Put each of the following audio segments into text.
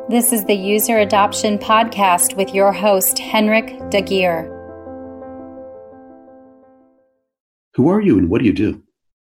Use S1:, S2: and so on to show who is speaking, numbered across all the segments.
S1: This is the User Adoption Podcast with your host, Henrik Dagier.
S2: Who are you and what do you do?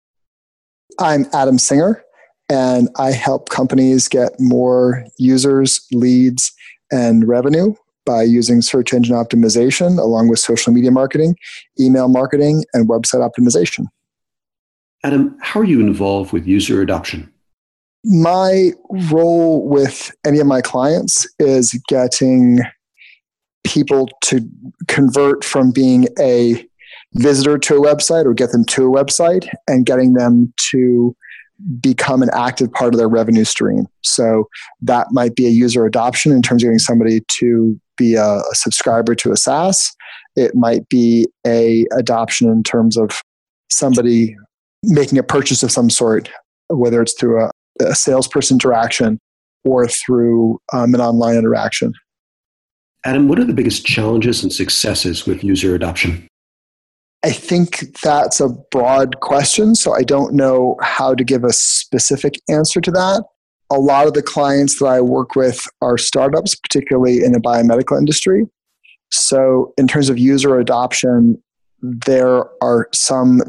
S3: I'm Adam Singer, and I help companies get more users, leads, and revenue by using search engine optimization along with social media marketing, email marketing, and website optimization.
S2: Adam, how are you involved with user adoption?
S3: My role with any of my clients is getting people to convert from being a visitor to a website or get them to a website and getting them to become an active part of their revenue stream. So that might be a user adoption in terms of getting somebody to be a subscriber to a SaaS. It might be a adoption in terms of somebody making a purchase of some sort, whether it's through a salesperson interaction or through an online interaction.
S2: Adam, what are the biggest challenges and successes with user adoption?
S3: I think that's a broad question, so I don't know how to give a specific answer to that. A lot of the clients that I work with are startups, particularly in the biomedical industry. So in terms of user adoption, there are some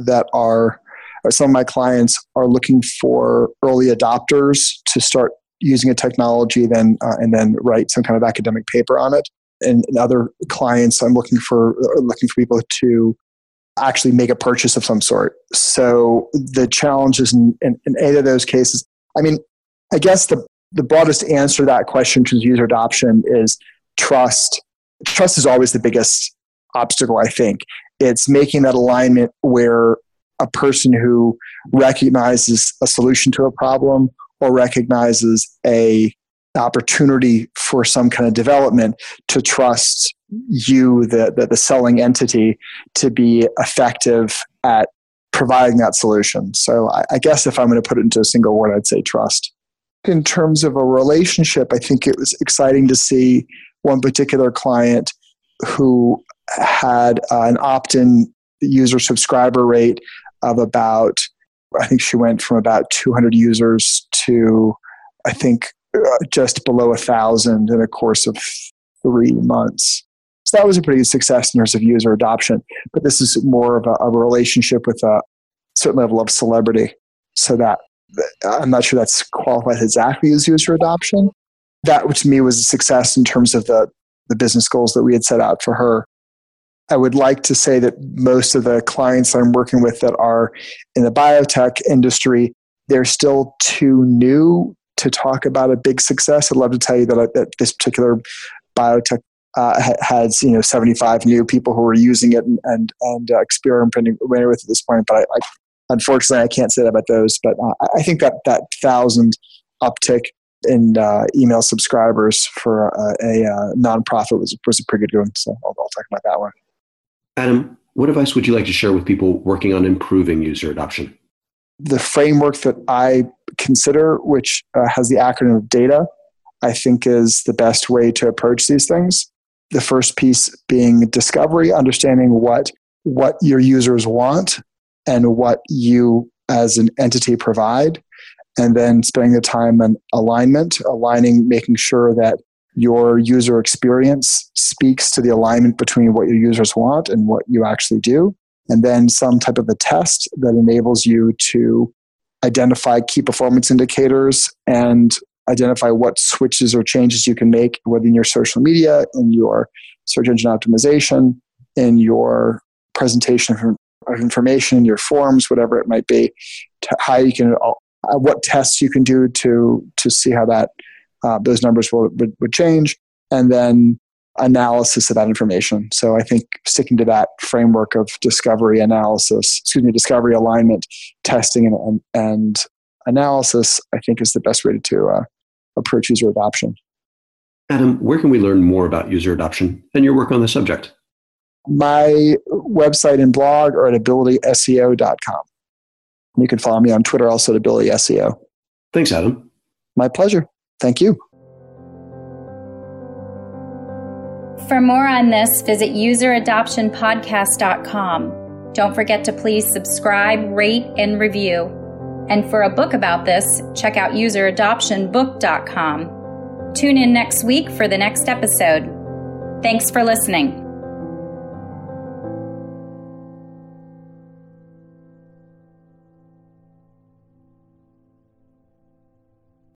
S3: of my clients are looking for early adopters to start using a technology and then write some kind of academic paper on it. And in other clients, I'm looking for people to actually make a purchase of some sort. So the challenges in any of those cases, I guess the broadest answer to that question to user adoption is trust. Trust is always the biggest obstacle, I think. It's making that alignment where a person who recognizes a solution to a problem or recognizes a opportunity for some kind of development to trust you, the selling entity, to be effective at providing that solution. So I guess if I'm going to put it into a single word, I'd say trust. In terms of a relationship, I think it was exciting to see one particular client who had an opt-in user subscriber rate of about, I think she went from about 200 users to, I think, just below 1,000 in a course of 3 months. So that was a pretty good success in terms of user adoption. But this is more of a relationship with a certain level of celebrity. So that I'm not sure that's qualified exactly as user adoption. That, to me, was a success in terms of the business goals that we had set out for her. I would like to say that most of the clients I'm working with that are in the biotech industry, they're still too new to talk about a big success. I'd love to tell you that this particular biotech has 75 new people who are using it and experimenting with it at this point. But I unfortunately, I can't say that about those. But I think that 1,000 uptick in email subscribers for a nonprofit was a pretty good one. So I'll talk about that one.
S2: Adam, what advice would you like to share with people working on improving user adoption?
S3: The framework that I consider, which has the acronym of DATA, I think is the best way to approach these things. The first piece being discovery, understanding what your users want and what you as an entity provide, and then spending the time on aligning, making sure that your user experience speaks to the alignment between what your users want and what you actually do. And then some type of a test that enables you to identify key performance indicators and identify what switches or changes you can make, whether in your social media, in your search engine optimization, in your presentation of information, your forms, whatever it might be, how you can, what tests you can do to see how that those numbers would change, and then analysis of that information. So I think sticking to that framework of discovery, alignment, testing, and analysis, I think is the best way to approach user adoption.
S2: Adam, where can we learn more about user adoption and your work on the subject?
S3: My website and blog are at abilityseo.com. You can follow me on Twitter also at abilityseo.
S2: Thanks, Adam.
S3: My pleasure. Thank you.
S1: For more on this, visit useradoptionpodcast.com. Don't forget to please subscribe, rate, and review. And for a book about this, check out useradoptionbook.com. Tune in next week for the next episode. Thanks for listening.